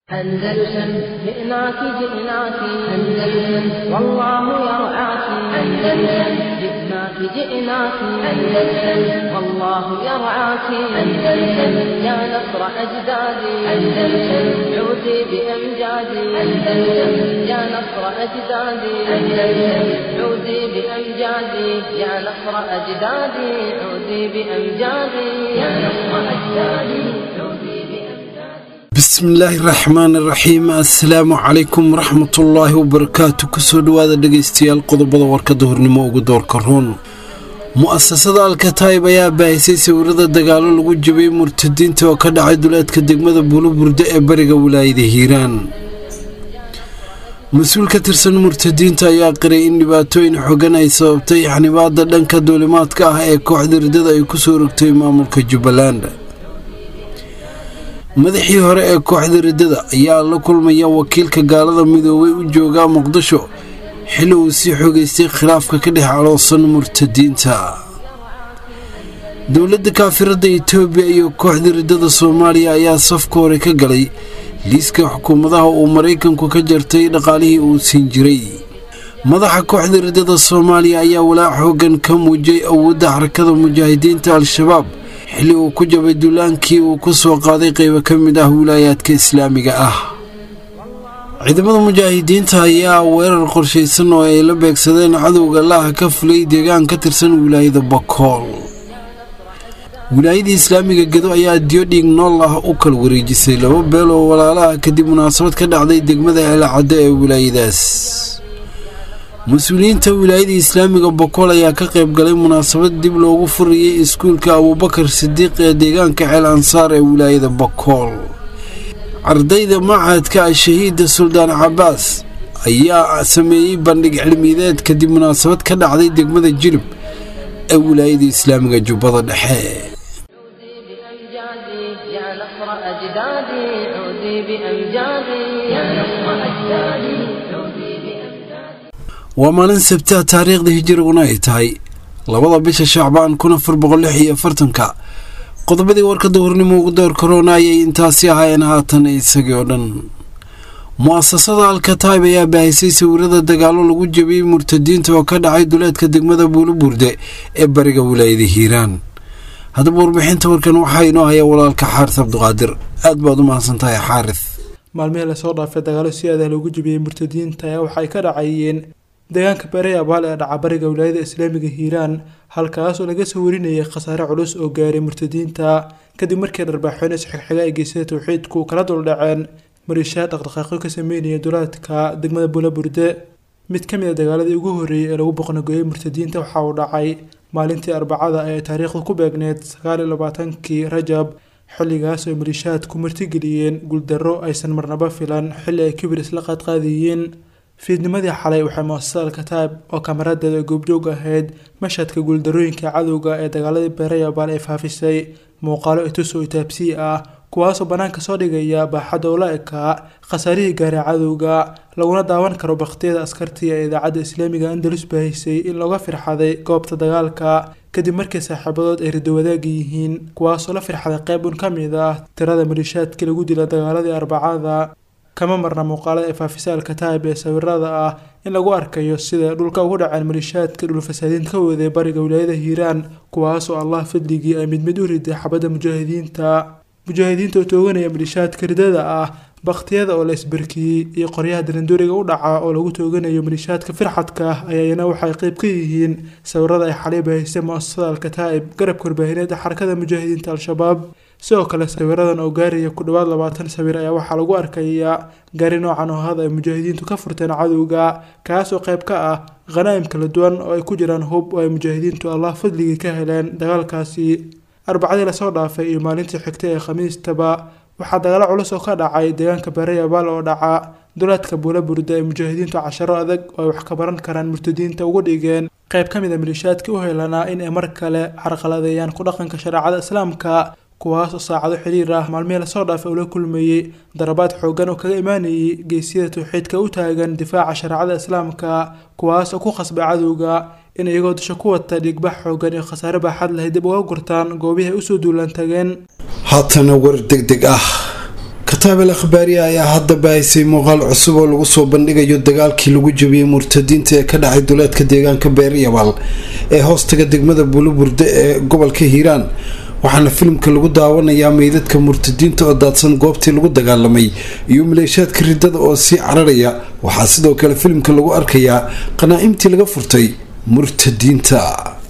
أندلسن جئناك جئناك أندلسن والله يرعاك أندلسن جئناك جئناك أندلسن والله يرعاك أندلسن يا نصر أجدادي أندلسن عودي بأمجادي أندلسن يا نصر أجدادي أندلسن عودي بأمجادي يا نصر أجدادي عودي بأمجادي يا نصر أجدادي عودي بسم الله الرحمن الرحيم السلام عليكم ورحمة الله وبركاته كسو دوادا دقيستيال قضبضا وركا دهورنمو ugu doorka roon mu'asasada Al-Kataib ayaa baahisay sawirada dagaalo lagu jabay murtadiinta oo ka dhacay duleedka degmada Buulaburde ee bariga wilaayada Hiiraan mas'uul ka tirsan murtadiinta ayaa qiray in dhibaatooyin xooggan ay sababtay xanibaada dhanka duulimaadka ah ee kooxda ridada ay ku soo rogtay maamulka Jubbaland madaxii hore ee kooxda ridada ayaa la kulmaya wakiilka gaalada midoobay u jooga Muqdisho xilli uu si xogeystay khilaafka ka dhex caloosan murtadiinta dowladda kaafirada Itoobiya iyo kooxda ridada Soomaaliya ayaa safka hore ka galay liiska xukuumadaha uu Mareykanku ka jartay dhaqaalihii uu siin jiray madaxa kooxda ridada Soomaaliya ayaa walaac xooggan ka muujiyay awoodda xarakada mujaahidiinta Al-Shabaab xilli uu ku jabay duulaankii uu ku soo qaaday qayb ka mid ah wilaayadka Islaamiga ah ciidamada mujaahidiinta ayaa weerar qorsheysan oo ay la beegsadeen cadowga Allah ka fulay deegaan ka tirsan wilaayada Bakool wilaayada Islaamiga Gedo ayaa dioding nool ah u kala wareejisay laba beel oo walaalaha kadib munaasabad ka dhacday degmada Al-Cadde ee wilaayadaas مسؤولينta wilaayada Islaamiga Bakool ayaa ka qayb galay munaasabad dib loogu furiyay iskuulka Abubakar Sidiiq ee deegaanka Ceel Ansaar ee wilaayada Bakool ardayda macadka shahiid Suldaan Abbas ayaa sameeyay bandhig cilmiyeed kadib munaasabad ka dhacday degmada Jilib ee wilaayada Islaamiga Jubbada Dhexe يا نصر أجدادي عودي بأمجادي يا نصر أجدادي عودي ومالين سبتها تاريخ ذي هجرنا يتهي لبضا بيش الشعبان كنا فربغل لحية فرتنكا قضب ذي ورك دورني موقدور كورونا ينتاسي هاي انهاتن يساقيودن مؤسسة Al-Kataib ayaa baahisay sawirada dagaalo lagu jabiyay murtadiinta oo ka dhacay duleedka degmada Buulaburde ee bariga wilaayada Hiiraan hadaba warbixinta warkan waxa inoo haya walaalka Xaaris Abduqaadir aad baad u mahadsantahay Xaaris maalmihii la soo dhaafay dagaalo si aad ah lagu jabiyay murtadiinta ayaa waxay ka dhacayeen deegaanka Bereya Baal ee dhaca bariga wilaayada Islaamiga Hiiraan halkaas oo laga soo warinayay khasaare culus oo gaaray murtadiinta kadib markii darbaaxoon isxigxiga ay geysay tawxiidku kala dul dhaceen marishaad dhaqdhaqaaqyo ka sameynaya duleedka degmada Buulaburde mid ka mid ah dagaaladii ugu horeeyay ee lagu boqnagooyay murtadiinta waxa uu dhacay maalintii Arbacada ee taariikhdu ku beegneed 29kii Rajab xilligaas oo marishaadku martigeliyeen guuldarro aysan marnaba filan xilli ay kibir isla qaadqaadiyeen fiidnimadii xalay waxay mu'asasada Al-Kataib oo kamaradeeda goobjoog ahayd mashadka guuldarooyinka cadowga ee dagaaladii Bereya Baal ay faafisay muuqaalo itusoo taabsi ah kuwaas oo banaanka soo dhigaya baaxadda oo la ekaa khasaarihii gaaray cadowga laguna daawan karo baqtiyada askartiga ee idaacadda Islaamiga Andalus baahisay in laga firxaday goobta dagaalka kadib markii saaxiibadood ay rido wadaag yihiin kuwaas oo la firxaday qayb ka mid ah tirada marishaadka lagu dilay dagaaladii Arbacada kama marna muuqaalada ee faafisay Al-Kataib ee sawirada ah in lagu arkayo sida dhulka ugu dhacay marishaadka dhul fasaadiinta ka waday bariga wilaayada Hiiraan kuwaas oo Allah fadligii ay mid u riday xabada mujaahidiinta oo tooganaya marishaadka ridada ah baqtiyada oo la isbarkiyay iyo qoryaha darandooriga u dhaca oo lagu tooganayo marishaadka firxadka ayaana waxay qayb ka yihiin sawirada ay xalay baahisay mu'asasada Al-Kataib garabka warbaahineed xarakada mujaahidiinta Al-Shabaab sidoo kale sawiradan oo gaaraya ku dhawaad 20 sawir ayaa waxaa lagu arkayaa gaari noocan oo hada ay mujaahidiintu ka furteen cadowga kaas oo qayb ka ah qanaa'im kala duwan oo ay ku jiraan hub oo ay mujaahidiintu Allah fadligii ka heleen dagaalkaasi Arbacadii la soo dhaafay iyo maalintii xigtay ee Khamiistaba waxaa dagaalo culus oo ka dhacay deegaanka Bereya Baal oo dhaca duleedka Buulaburde ee mujaahidiintu casharo adag oo wax ka baran karaan murtadiinta ugu dhigeen qayb ka mid ah milishaadkii u helanaa in ay mar kale carqaladeeyaan ku dhaqanka shariicada Islaamka kuwaas oo saacado xiriir ah maalmihii la soo dhaafay oo la kulmayay darabaad xooggan oo kaga imaanayay geesiyada tawxiidka u taagan difaaca shariicada Islaamka kuwaas oo ku khasbay cadowga in iyagoo dusha ku wata dhigbax xooggan iyo khasaare baaxad leh dib uga gurtaan goobihii ay u soo duulaan tageen haatana war degdeg ah kataab al-akhbaariya ayaa hadda baahisay muuqaal cusub oo lagu soo bandhigayo dagaalkii lagu jabiyey murtadiinta ee ka dhacay duleedka deegaanka beeryabaal ee hoostaga degmada buluburde ee gobolka hiiraan waxaana filimka lagu daawanayaa meydadka murtadiinta oo daadsan goobtii lagu dagaalamay iyo maleeshiyaadka ridada oo sii cararaya waxaa sidoo kale filimka lagu arkayaa qanaa'imtii laga furtay murtadiinta.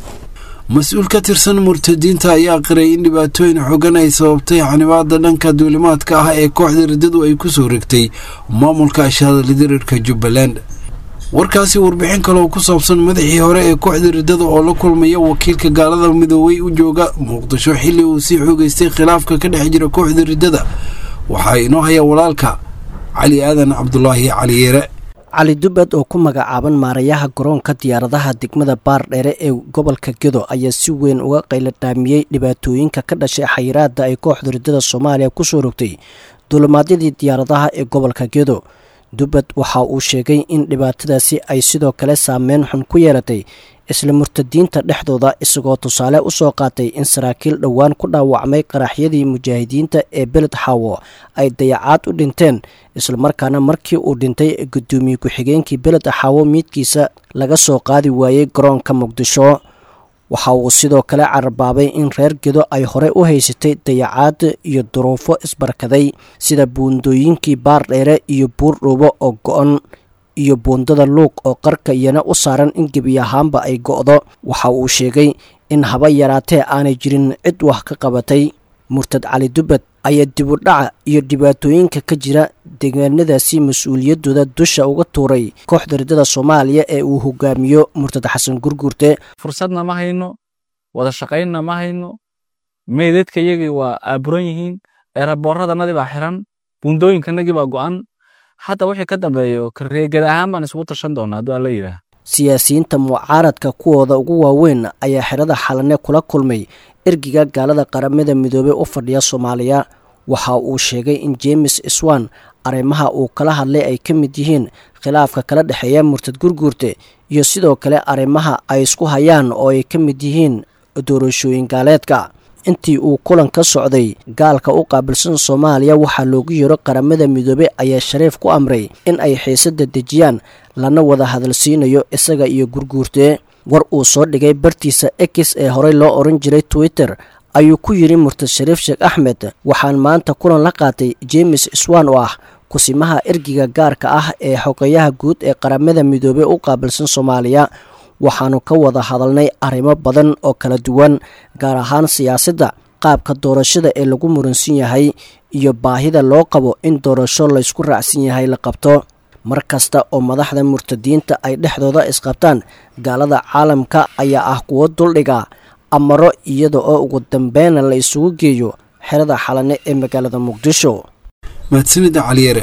mas-uul ka tirsan murtadiinta ayaa qiray in dhibaatooyin xoogan ay sababtay xanibaada dhanka duulimaadka ah ee kooxda ridadu ay ku soo regtay maamulka ashahadaladirirka jubbaland. warkaasi warbixin kale oo ku saabsan madaxii hore ee kooxda ridada oo la kulmaya wakiilka gaalada midoobay u jooga muqdisho xilli uu sii xoogaystay khilaafka ka dhex jira kooxda ridada waxaa inoo haya walaalka cali aadan cabdulaahi cali yeere. cali dubad oo ku magacaaban maarayaha garoonka diyaaradaha degmada baardheere ee gobolka gedo ayaa si weyn uga qayladhaamiyey dhibaatooyinka ka dhashay xayiraada ay kooxda ridada soomaaliya ku soo rogtay duulimaadyadii diyaaradaha ee gobolka gedo. dubad waxa uu sheegay in dhibaatadaasi ay sidoo kale saameyn xun ku yeelatay isla murtadiinta dhexdooda isagoo tusaale u soo qaatay in saraakiil dhowaan ku dhaawacmay qaraxyadii mujaahidiinta ee beled xaawo ay dayacaad u dhinteen islamarkaana markii uu dhintay gudoomiye ku-xigeenkii beled xaawo miidkiisa laga soo qaadi waayey garoonka muqdisho. waxa uu sidoo kale carbaabay in reer gedo ay hore u haysatay dayacaad iyo duruufo isbarkaday sida buundooyinkii baardheere iyo buurdhuubo oo go-on iyo buundada luuq oo qarka iyana u saaran in gebi ahaanba ay go'do. waxa uu sheegay in haba yaraatee aanay jirin cid wax ka qabatay. murtad cali dubad ayaa dib u dhaca iyo dhibaatooyinka ka jira deegaanadaasi mas-uuliyadooda dusha uga tuuray kooxda ridada soomaaliya ee uu hogaamiyo murtad xasan gurgurte. fursadna ma hayno, wada shaqaynna ma hayno, meydadka iyagii waa aaburan yihiin, eeraboorradanadii baa xiran, buundooyinkanagii baa go'an. hadda wixii ka dambeeyo kareegad ahaan baan isugu tashan doonaa hadduu alla yidhaah. siyaasiyiinta mucaaradka kuwooda ugu waaweyn ayaa xerada xalane kula kulmay ergiga gaalada qaramada midoobey u fadhiya soomaaliya. waxa uu sheegay in james iswan arrimaha uu kala hadlay ay ka mid yihiin khilaafka kala dhexeeya murtad gurguurte iyo sidoo kale arrimaha ay isku hayaan oo ay ka mid yihiin doorashooyin gaaleedka. intii uu kulan ka socday gaalka u qaabilsan soomaaliya waxaa loogu yeero qaramada midoobey ayaa shariif ku amray in ay xiisada dejiyaan lana wada hadalsiinayo isaga iyo gurguurte. war uu soo dhigay bartiisa x ee horey loo oran jiray twitter ayuu ku yidhi murtad shariif sheekh axmed waxaan maanta kulan la qaatay james iswan oo ah kusimaha ergiga gaarka ah ee xogeyaha guud ee qaramada midoobey u qaabilsan soomaaliya. waxaanu ka wada hadalnay arrimo badan oo kala duwan gaar ahaan siyaasadda, qaabka doorashada ee lagu muransan yahay iyo baahida loo qabo in doorasho laysku raacsan yahay la qabto. mar kasta oo madaxda murtadiinta ay dhexdooda isqabtaan gaalada caalamka ayaa ah kuwo duldhiga amaro iyada oo ugu dambeyna la isugu geeyo xerada xalane ee magaalada muqdisho. mahadsanida caliyere.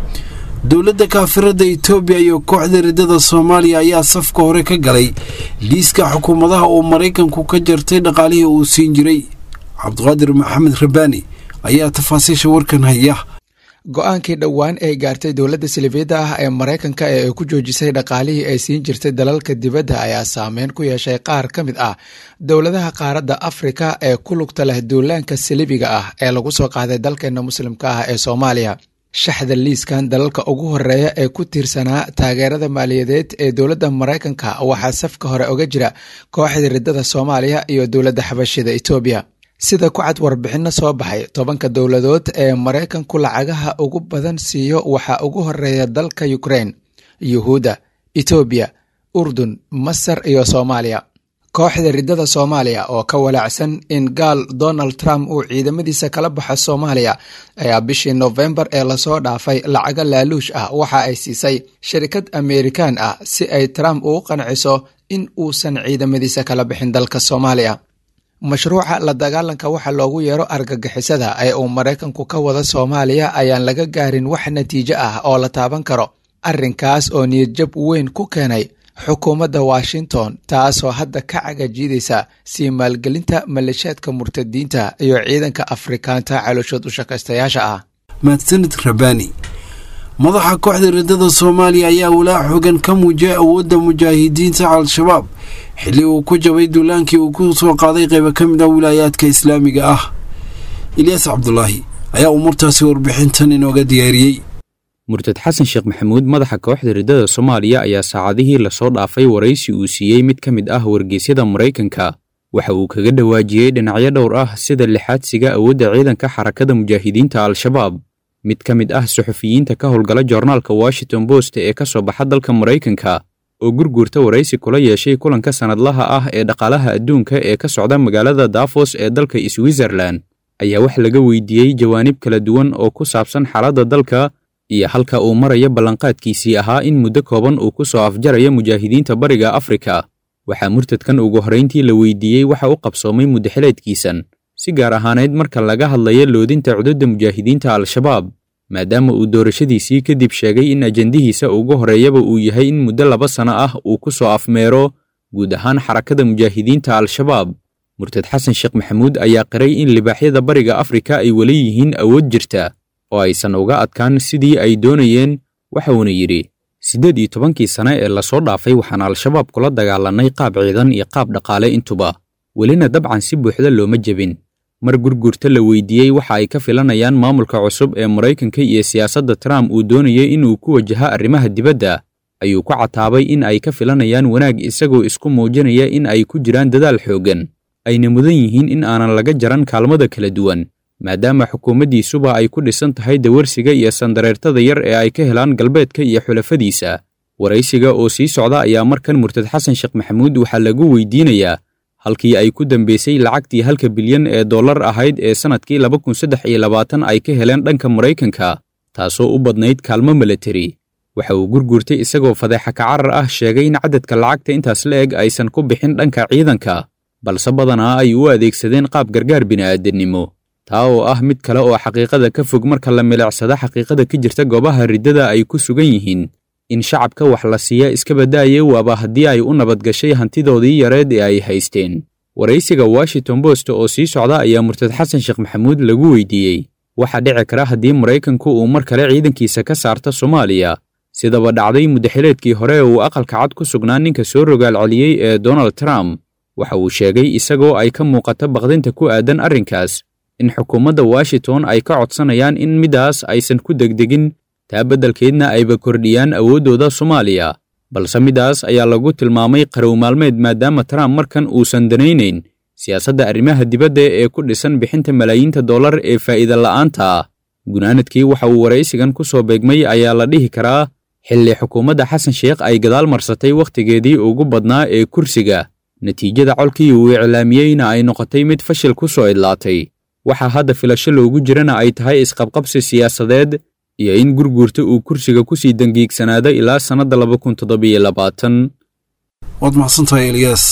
dowladda kaafirada Itoobiya iyo kooxda ridada Soomaaliya ayaa safka hore ka galay liiska xukuumadaha oo Mareykanku ka jartay dhaqaalihii uu siin jiray. Cabdiqaadir Maxamed Rabani ayaa tafaasiisha warkan haya. go-aankii dhowaan ay gaartay dowladda silifiyada ah ee Mareykanka ee ay ku joojisay dhaqaalihii ay siin jirtay dalalka dibadda ayaa saameyn ku yeeshay qaar ka mid ah dowladaha qaaradda Afrika ee ku lugta leh duulaanka silibiga ah ee lagu soo qaaday dalkeena muslimka ah ee Soomaaliya. shaxda liiskan dalalka ugu horeeya ee ku tiirsanaa taageerada maaliyadeed ee dowladda Mareykanka waxaa safka hore uga jira kooxda ridada Soomaaliya iyo dowladda xabashida Itoobiya. sida ku cad warbixino soo baxay 10 dowladood ee Mareykanku lacagaha ugu badan siiyo waxaa ugu horeeya dalka Ukraine, Yuhuuda, Itoobiya, Urdun, Masar iyo Soomaaliya. kooxda ridada Soomaaliya oo ka walaacsan in gaal Donald Trump uu ciidamadiisa kala baxo Soomaaliya ayaa bishii November ee lasoo dhaafay lacaga laaluush ah waxa ay siisay shirkad American ah si ay Trump ugu qanciso in uusan ciidamadiisa kala bixin dalka Soomaaliya. mashruuca la dagaalanka waxa loogu yeero argagixisada ee uu Mareykanku ka wada Soomaaliya ayaan laga gaarin wax natiijo ah oo la taaban karo. arrinkaas oo niyadjab weyn ku keenay xukuumadda Washington taasoo hadda ka cagajiidaysa sii maalgelinta maleeshiyaadka murtadiinta iyo ciidanka Afrikaanta calooshood u shaqaystayaasha ah. mahadsanid Rabani. madaxa kooxda ridada Soomaaliya ayaa walaac xooggan ka muujiyay awoodda mujaahidiinta al-shabaab xilli uu ku jabay duulaankii uu ku soo qaaday qaybo ka mid ah wilaayaadka islaamiga ah. Ilyas Cabdullaahi ayaa umuurtaasi warbixintan inooga diyaariyey. murtad xasan sheekh maxamuud madaxa kooxda riddada Soomaaliya ayaa saacadihii la soo dhaafay waraysi uu siiyey mid ka mid ah wargeysyada Mareykanka waxa uu kaga dhawaajiyey dhinacyo dhowr ah sida lixaadsiga awoodda ciidanka xarakada mujaahidiinta Al-Shabaab. mid ka mid ah suxufiyiinta ka howlgala joornaalka Washington Post ee ka soo baxa dalka Mareykanka oo gurgurta waraysi kula yeeshay kulanka sanadlaha ah ee dhaqaalaha adduunka ee ka socda magaalada Davos ee dalka Switzerland ayaa wax laga weydiiyey jawaanib kala duwan oo ku saabsan xaaladda dalka iyo halka uu marayo ballanqaadkiisii ahaa in muddo kooban uu ku soo afjaraya mujaahidiinta bariga Afrika. waxaa murtadkan ugu horeyntii la weydiiyey waxa uu qabsoomay muddaxileedkiisan si gaar ahaaneed marka laga hadlayo loodinta cududda mujaahidiinta Al-Shabaab maadaama uu doorashadiisii kadib sheegay in ajandihiisa ugu horeeyaba uu yahay in muddo 2 sano ah uu ku soo afmeero guud ahaan xarakada mujaahidiinta Al-Shabaab. murtad xasan sheekh maxamuud ayaa qiray in libaaxyada bariga Afrika ay wali yihiin awood jirta oo aysan uga adkaan sidii ay doonayeen. waxa uu yiri 18 sano ee la soo dhaafay waxaan Al-Shabaab kula dagaalanay qaab ciidan iyo qaab dhaqaale intuba welina dabcan si buuxda looma jabin. mar gurgurta la weydiiyey waxa ay ka filanayaan maamulka cusub ee Mareykanka iyo siyaasadda Trump uu doonayay inuu ku wajaha arrimaha dibadda ayuu ku cataabay in ay ka filanayaan wanaag isagoo isku muujinaya in ay ku jiraan dadaal xoogan ayna mudan yihiin in aanan laga jaran kaalmada kala duwan maadaama xukuumaddiisuba ay ku dhisan tahay dawarsiga iyo sandareertada yar ee ay ka helaan galbeedka iyo xulafadiisa. waraysiga oo sii socda ayaa markan murtad xasan sheekh maxamuud waxaa lagu weydiinayaa halkii ay ku dambeysay lacagtii 1 bilyan ee dollar ahayd ee sanadkii 2023 ay ka heleen dhanka Mareykanka taasoo u badnayd kaalmo military. waxa uu gurgurtay isagoo fadeexa ka carar ah sheegay in cadadka lacagta intaas la eg aysan ku bixin dhanka ciidanka balse badanaa ay u adeegsadeen qaab gargaar bini'aadanimo taa oo ah mid kale oo xaqiiqada ka fog marka la milicsada xaqiiqada ka jirta goobaha riddada ay ku sugan yihiin in shacabka wax la siiya iska badaaye waaba haddii ay u nabadgashay hantidoodii yareed ee ay haysteen. waraysiga Washington Post oo sii socda ayaa murtad xasan sheekh maxamuud lagu weydiiyey waxa dhici kara haddii Mareykanku uu mar kale ciidankiisa ka saarto Soomaaliya sidaba dhacday muddaxileedkii hore uu aqalka cad ku sugnaa ninka soo rogaal celiyey ee Donald Trump. waxa uu sheegay isagoo ay ka muuqato baqdinta ku aadan arrinkaas in xukuumadda Washington ay ka codsanayaan in midaas aysan ku degdegin taa beddelkeedna ayba kordhiyaan awooddooda Soomaaliya balse midaas ayaa lagu tilmaamay qarow maalmeed maadaama Trump markan uusan danaynayn siyaasadda arrimaha dibadda ee ku dhisan bixinta malaayiinta dollar ee faa'iido la'aanta ah. gunaanadkii waxa uu waraysigan ku soo beegmay ayaa la dhihi karaa xilli xukuumadda xasan sheekh ay gadaal marsatay wakhtigeedii ugu badnaa ee kursiga natiijada colkii uu iclaamiyeyna ay noqotay mid fashil ku soo idlaatay. waxaa hadda filasho loogu jirana ay tahay isqabqabsi siyaasadeed iyo in gurgurta uu kursiga ku sii dangiigsanaado ilaa sanadda 2027. waad mahadsantahay Ilyas.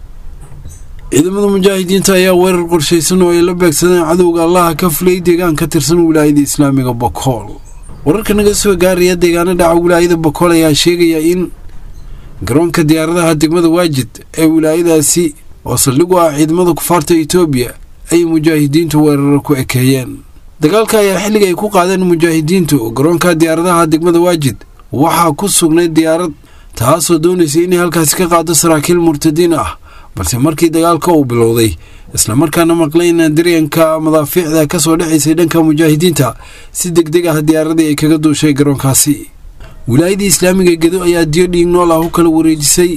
ciidamada mujaahidiinta ayaa weerar qorshaysan oo ay la beegsadeen cadowga allaha ka fulay deegaan ka tirsan wilaayada islaamiga Bokool. wararka naga soo gaaraya deegaanada dhaca wilaayada Bokool ayaa sheegaya in garoonka diyaaradaha degmada Waajid ee wilaayadaasi oo saldhig u ah ciidamada kufaarta Itoobiya ay mujaahidiintu weerar ku ekeeyeen. dagaalka ayaa xilliga ay ku qaadeen mujaahidiintu garoonka diyaaradaha degmada Waajid waxaa ku sugnay diyaarad taasoo doonaysay inay halkaas ka qaado saraakiil murtadiin ah balse markii dagaalka uu bilowday isla markaana maqlayna dareenka madaafiicda ka soo dhacaysay dhanka mujaahidiinta si degdeg ah diyaaradii ay kaga duushay garoonkaasi. wilaayada islaamiga Gedo ayaa diyo dhiig nool ah u kala wareejisay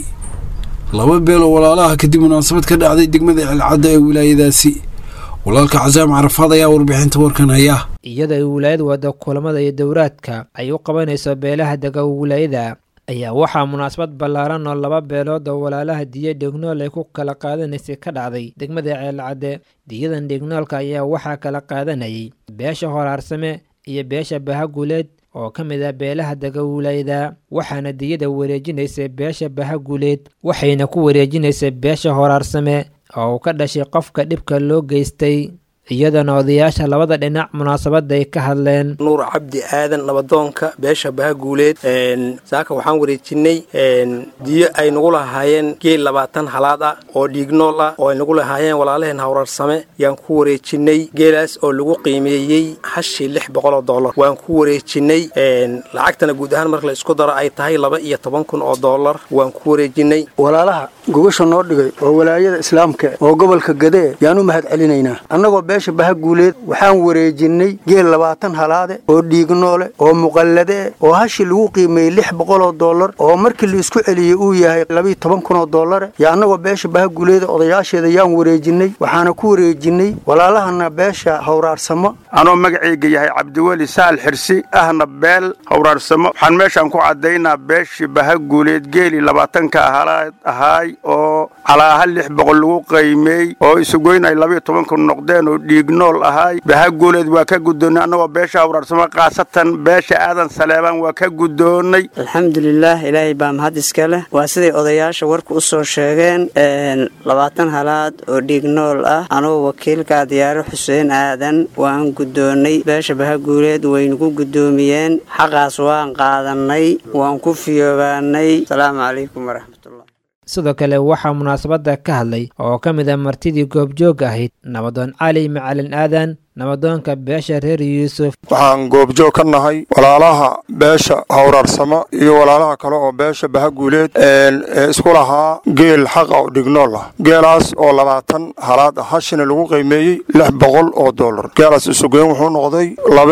2 beel oo walaalaha kadib munaasabad ka dhacday degmada Alcadda ee wilaayadaasi. walaalka Cazaam Carafaad ayaa warbixinta warkan haya. iyada ay wilaayadu wada kulamada iyo dowraadka ay u qabanayso beelaha dega wilaayada ayaa waxaa munaasabad ballaaran oo 2 beelood oo walaalaha diyo dhignool ay ku kala qaadanaysay ka dhacday degmada Alcadda. diyadan dhignoolka ayaa waxaa kala qaadanayay beesha Horaarsame iyo beesha Bahaguleed oo ka mid ah beelaha dega wilaayada waxaana diyada wareejinaysay beesha Bahaguleed waxayna ku wareejinaysay beesha Horaarsame oo ka dhashay qofka dhibka loo geystay. iyadana odayaasha labada dhinac munaasabada ay ka hadleen. nuur cabdi aadan nabadoonka beesha Bahaguleed saaka waxaan wareejinay diyo ay nagu lahaayeen geel 20 halaad ah oo dhiignool ah oo ay nagu lahaayeen walaalaheen Horaarsame yaan ku wareejinay geelaas oo lagu qiimeeyay $600 waan ku wareejinay lacagtana guud ahaan marka la isku daro ay tahay $12,000 waan ku wareejinay. walaalaha gubasha noo dhigay oo walaayada islaamka oo gobolka Gade yaan u mahad celinaynaa annagoo beesha bahaguuleed waxaan wareejinay geel 20 halaade oo dhiignoole oo muqallade oo hashi lagu qiimeeyay $600 oo markii la isku celiyay uu yahay $12,000 yaa anagoo beesha bahaguuleed odayaasheeda yaan wareejinay waxaana ku wareejinay walaalahana beesha hawraarsamo anoo magacayga yahay Cabdiwali Saal Xirsi ahna beel hawraarsamo waxaan meeshan ku cadeynaa beesha bahaguuleed geeli 20 ka halaad ahay oo calaa 600 lagu qiimeeyay oo isugoynay 12 noqdeen oo dhiignool ahay bahaguuleed waa ka gudoonay anagoo beesha hawraarsamo qaasatan beesha aadan saleeban waa ka gudoonay alxamdulillah ilaahay baa mahad iska leh waa siday odayaasha warku u soo sheegeen 20 halaad oo dhiignool ah anoo wakiilka diyaaro Xuseen Aadan waan gudoonay beesha bahaguuleed waynu ku gudoomiyeen xaqaas waan qaadanay waan ku fiyoobaanay salaamu calaykum waraxmatullaah sidoo kale waxaa munaasabada ka hadlay oo ka mid ah martidii goobjoog ahayd nabadoon Cali Macalin Aadan nabadoonka beesha reer Yuusuf waxaan goobjoog ka nahay walaalaha beesha hawraarsamo iyo walaalaha kale oo beesha bahaguuleed isku lahaa geel xaq oo dhignool ah geelaas oo 20 halaad ah hashina lagu qiimeeyay $600 geelaas isugeyn wuxuu noqday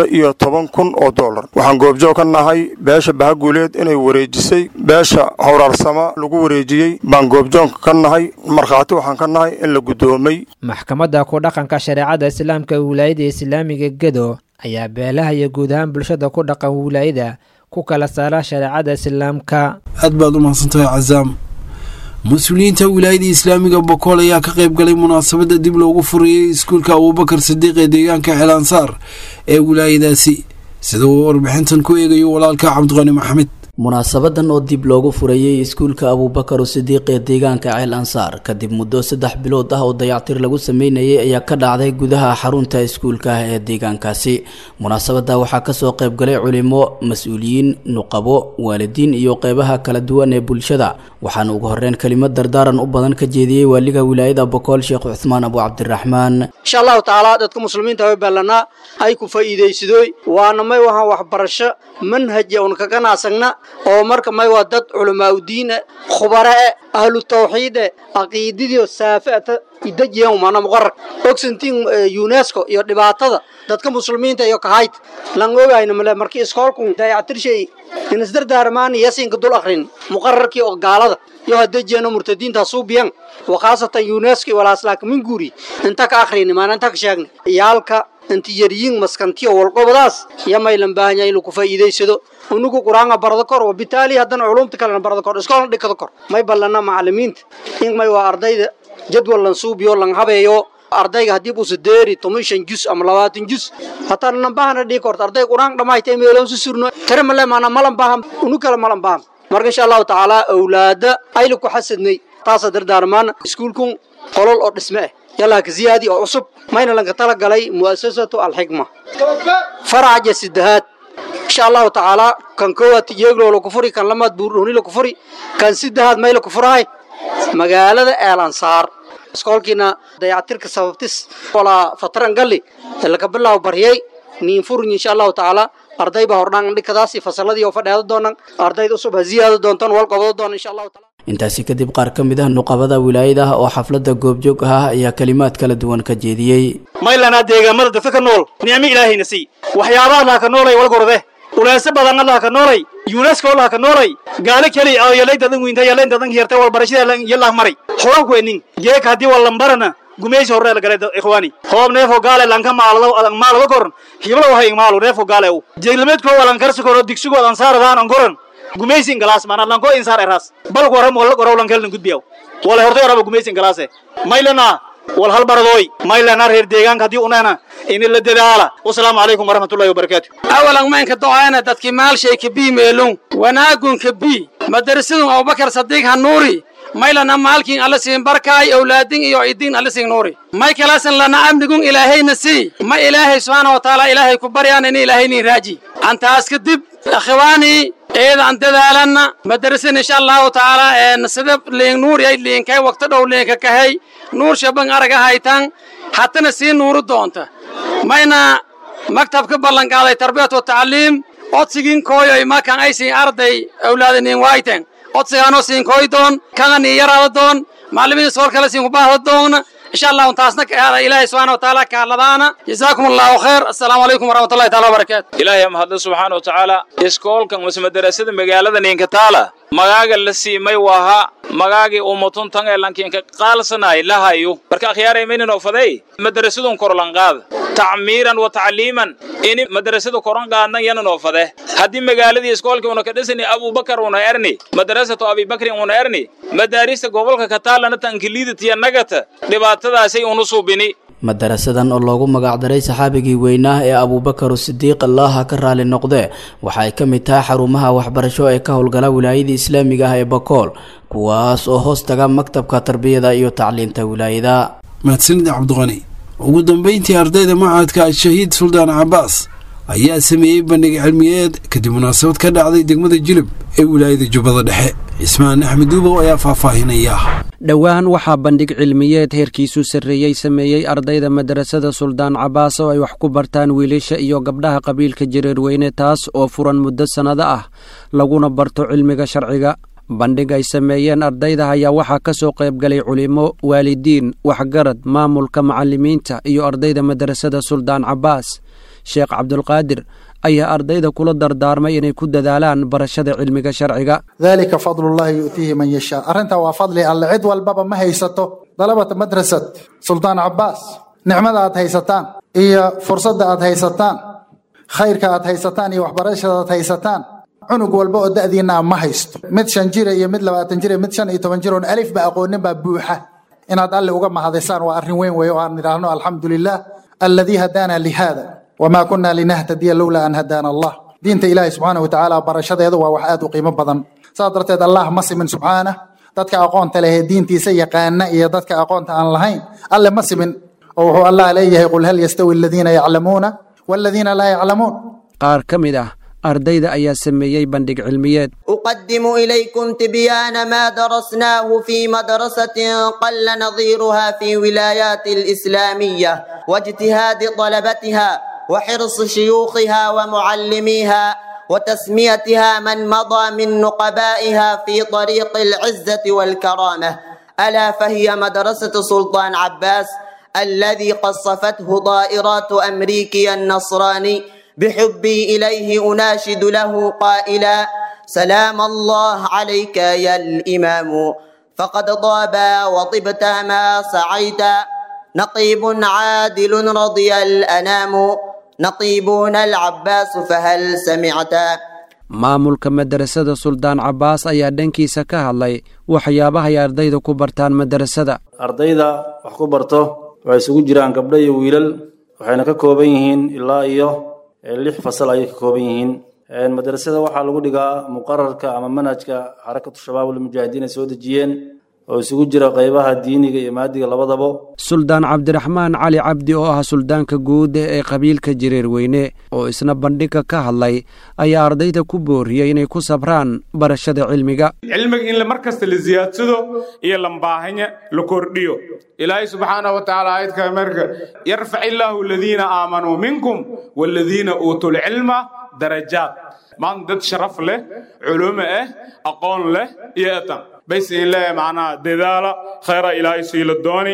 $12,000 waxaan goobjoog ka nahay beesha bahaguuleed inay wareejisay beesha hawraarsamo lagu wareejiyay baan goobjoog ka nahay marxaati waxaan ka nahay in la gudoomay maxkamadda ku dhaqanka shariicada islaamka wilaayada islaamiga Gedo ayaa beelaha iyo guud ahaan bulshada ku dhaqan wilaayada ku kala saara shariicada islaamka aad baad u mahadsantahay Cazaam مسؤولينta wilaayada islaamiga Boqol ayaa ka qayb galay munaasabada dib loogu furiyay iskuulka Abubakar Sidiiq ee deegaanka Xeelansaar ee wilaayadaasi sidoo warbixintan ku eegayo walaalka Cabdiqani Maxamed munaasabadan oo dib loogu furayay iskuulka Abubakar Sidiiq ee deegaanka Xeelansaar kadib muddo 3 bilood ah oo dayactir lagu sameeyay ayaa ka dhacday gudaha xarunta iskuulka ee deegaankaasi munaasabada waxaa ka soo qayb galay culimo mas'uuliyiin nuqabo waalidiin iyo qaybaha kala duwan ee bulshada waxaan ugu horreyn kalimad dardaaran u badan ka jeediyay waaliga wilaayada Boqol Sheekh Uthman Abu Cabdiraxmaan insha Allah taala dadka muslimiinta way balana ay ku faa'iideysadoo waana may waxbarasho manhaj oo ka ganacsanna oo marka may waa dad culamaa u diin khubara ahlu tawxiid aqeedadiyo saafata idajiyaan maana muqarrar ogsantiin UNESCO iyo dhibaatada dadka muslimiinta iyo ka hayd lan ogaayna male markii iskoolku dayactir shay in isdardaarmaan yaasiinka dul akhrin muqarrarkii oo gaalada iyo hadajiyana murtadiinta suubiyan waqaasatan UNESCO wala aslaak min guuri inta ka akhrin maana inta ka sheegna yaalka intijariyin maskantiyo walqobadaas yamaylan baahan yahay ku faa'iideysado unugu quraanka barada kor oo bitaali hadan culumta kale barada kor iskool dhigada kor may balana macallimiinta in may waa ardayda jadwal lan suubiyo lan habeeyo ardayga hadii uu sideeri 15 juz ama 20 juz hataa nan baahna dhig korta arday quraan dhamaaytay meeloon si surno tarmale maana malan baaham unu kala malan baaham marka insha Allah taala awlaada ay ku xasadnay taas dardaarmaan iskuulkun qolol oo dhisme yalla ka ziyaadi oo cusub mayna laga tala galay muassasatu al-hikma faraja sidahat insha Allah taala kan koowad yeeglo ku furi kan lamad buuroni ku furi kan sidahat mayl ku furay magaalada Xeelansaar iskoolkina dayactirka sababtis wala fatran gali laga bilaabo bariyay nin furni insha Allah taala arday ba hordhaan dhikadaasi fasaladii oo fadhiyo doonaan ardayda cusub ziyaado doontaan wal qabado doon insha Allah taala intaasi kadib qaar ka mid ah nuqabada wilaayada oo xafladda goobjoog ah ayaa kalimaad kala duwan ka jeediyay maylana deegaamada dadka ka nool ni'ami ilaahayna si waxyaabaha la ka noolay wal gorde ulaasa badan Allah ka noolay UNESCO la ka noolay gaale kali oo yalay dadan weynta yalay dadan hirtay wal barashada yalla maray xoran ku enin jeek hadii wal lambarana gumeys hore la galay ikhwani hoob neefo gaale lanka maalo koran hiblo wahay maalo neefo gaale oo jeelmeedko walan karsi koro digsigo aan saaradaan aan koran gumeysin galaas maana lanko insaar eras bal waram wal qorawlan kalin gudbiyo wala hortay raba gumeysin galaas maylana wal hal baradoy maylana reer deegaanka hadii unana in la dadaala wassalaamu alaykum warahmatullaahi wabarakaatuh awalan ma inka ducaana dadkii maal shay ka bi meelun wanaagun ka bi madrasadu Abubakar Sidiiq Hanuuri maylana maalkin alla siin barkaay awlaadin iyo idin alla siin nuuri may kalaasan lana amnigun ilaahayna si ma ilaahay subhanahu wa ta'ala ilaahay ku baryaan in ilaahayni raaji antaas kadib akhwaani eeda aan dadaalana madrasada insha Allah ta'ala sidab leen nuur ay leen kay waqti dhow leen ka kahay nuur shaban araga haytan hatana si nuur doonta mayna maktabka ballan qaaday tarbiyad iyo tacliim odsigin kooyo ma kan ay siin arday awlaadin waaytan odsigaano siin kooy doon kana ni yaraado doon macallimiin soo kala siin ku baahdo doon insha allahu taasna ka aada ilaahay subxaana watacaala ka hadladaana jazaakum allahu khayr assalaamu calaykum waraxmatullahi taala wabarakaatu ilaahay mahadle subxaana watacaala iskoolkan mase madarasada magaalada ninkataala magaaga la siimay waaha magaagii ummatun tan ee lankiinka qaalsanay lahayo marka akhyaaray meenin oo faday madarasadun korlan qaad tacmiiran wa tacliiman in madrasada koran qaadna yana noo fade hadii magaaladii iskoolka una ka dhisani Abubakar una erni madrasatu Abubakar una erni madaarista gobolka ka taalana tankiliidatiya nagata dhibaatadaasay unu suubini madarasadan oo loogu magacdaray saxaabigii weynaa ee Abubakar Sidiiq Allah ka raali noqde waxa ay kamid tahay xarumaha waxbarasho ee ka howlgala wilaayada Islaamiga ah ee Bakool kuwaas oo hoos taga maktabka tarbiyada iyo tacliinta wilaayada mahadsanid Cabdiqani ugu dambeyntii ardayda macadka Shahiid Suldaan Cabbaas ayaa sameeyay bandhig cilmiyeed kadib munaasabad ka dhacday degmada Jilib ee wilaayada Jubbada Dhexe Ismaan Axmed Duubo ayaa faahfaahinaya dhawaan waxaa bandhig cilmiyeed heerkiisu sareeyay sameeyay ardayda madrasada Suldaan Cabbaas oo ay wax ku bartaan wiilasha iyo gabdhaha qabiilka Jareerweyne taas oo furan muddo sanado ah laguna barto cilmiga sharciga bandhig ay sameeyeen ardayda ayaa waxaa ka soo qayb galay culimo waalidiin waxgarad maamulka macallimiinta iyo ardayda madrasada Suldaan Cabbaas Sheekh Cabdulqaadir ayaa ardayda kula dardaarmay inay ku dadaalaan barashada cilmiga sharciga dhalika fadlullahi yu'tihi man yasha arrinta waa fadli alla cid walbaba ma haysato dalabada madrasad Suldaan Cabbaas nicmada aad haysataan iyo fursadda aad haysataan khayrka aad haysataan iyo waxbarashada aad haysataan cunug walba oo da'diina ma haysto mid 5 jir iyo mid 20 jir mid 15 jir oo alif ba aqoonin ba buuxa inaad alle uga mahadisaan waa arrin weyn weeyo aan niraahno alxamdulillah alladhi hadana li hada وما كنا لنهتدي لولا أن هدانا الله دينت إلهي سبحانه وتعالى برشاد يدو وحاد قيمة بدن صادرت الله مسي من سبحانه دتك أقونت له دينتي سيقان إيا دتك أقونت عن اللهين الله مسي من وهو الله عليه يقول هل يستوي الذين يعلمون والذين لا يعلمون قار كمده أرديدا أيا سميي بندق علميات أقدم إليكم تبيان ما درسناه في مدرسة قل نظيرها في ولايات الإسلامية واجتهاد طلبتها وحرص شيوخها ومعلميها وتسميتها من مضى من نقبائها في طريق العزة والكرامة ألا فهي مدرسة سلطان عباس الذي قصفته طائرات أمريكي النصراني بحبي إليه أناشد له قائلا سلام الله عليك يا الإمام فقد طاب وطبت ما سعيت نقيب عادل رضي الأنام نقيبون العباس فهل سمعت maamulka madrasada Suldaan Cabbaas ayaa dhankiisa ka hadlay waxyaabaha ay ardayda ku bartaan madrasada ardayda wax ku barto waxay isugu jiraan gabdho iyo wiilal waxayna ka kooban yihiin ilaa iyo 6 fasal ay ka kooban yihiin madrasada waxaa lagu dhigaa muqarrarka ama manhajka xarakatu shabaabul mujaahidiin soo dejiyeen oo isugu jira qaybaha diiniga iyo maadiga labadaba Suldaan Cabdiraxmaan Cali Cabdi oo ah suldaanka guud ee qabiilka Jareerweyne oo isna bandhiga ka hadlay ayaa ardayda ku booriyay inay ku sabraan barashada cilmiga in la markasta la ziyaadsado iyo lambaahanya la kordhiyo ilaahay subhanahu wa ta'ala ayadka marka yarfa'illahu alladhina aamanu minkum walladhina utul ilma darajat man dad sharaf leh culimo aqoon leh iyo atam بس إلا معنا ددالة خير إلهي سيل الدوني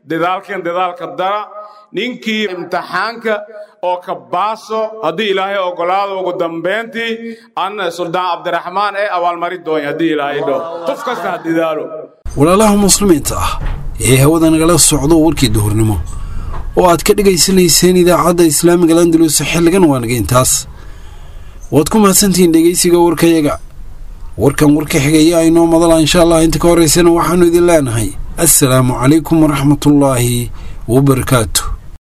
ددالك الدرا نينكي امتحانك أو كباسو هدي إلهي أو قلاد أو قدام بنتي أن سلطان عبد الرحمن أول مريض دوني هدي إلهي دو قفكس هدي دالو ولا الله مسلمين تاه هو ذا نقل الصعود وركي دهور نمو وعد كده جيسني سني ذا عدا إسلام قلاندلو سحل جن وانجين تاس وادكم هسنتين دقيسي جور كيجا warkan warka xigaya ayno madala insha Allah inta ka horeysana waxaanu idin leenahay assalaamu calaykum waraxmatullaahi wabarakaatuh